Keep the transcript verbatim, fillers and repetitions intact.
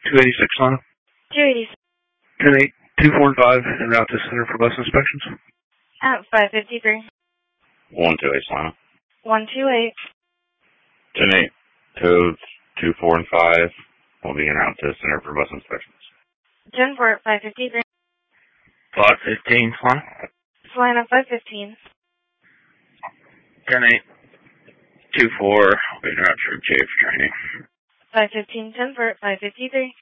two eighty-six, Lana. two eighty-six. ten eight, two four five, en route to Center for Bus Inspections. At five fifty-three. one two eight, Lana. one two eight. ten eight, codes two four and five will be en route to Center for Bus Inspections. ten four at five fifty-three. five fifteen, Lana. Flying at five fifteen. ten eight, two four, will be en route for J for training. five fifteen, ten four at five fifty-three.